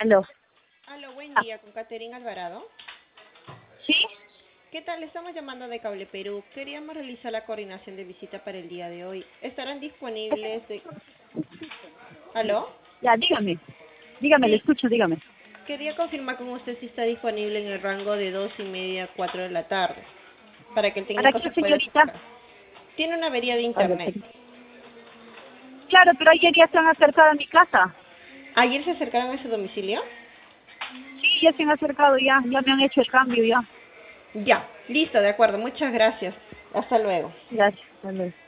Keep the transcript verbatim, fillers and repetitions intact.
Aló. Aló, buen Ah, día, con Caterina Alvarado. ¿sí? ¿Qué tal? Le estamos llamando de Cable Perú. Queríamos realizar la coordinación de visita para el día de hoy. ¿Estarán disponibles de... ¿Aló? Ya, dígame. Dígame, le Sí, escucho, dígame. quería confirmar con usted si está disponible en el rango de dos y media a cuatro de la tarde, para que el ¿Para técnico qué, se pueda señorita? acercar. Tiene una avería de A ver, internet. sí. Claro, pero ayer ya se han acercado a mi casa. ¿Ayer se acercaron a ese domicilio? Sí, ya se han acercado, ya. Ya me han hecho el cambio, ya. Ya, listo, de acuerdo. Muchas gracias. Hasta luego. Gracias. Hasta luego.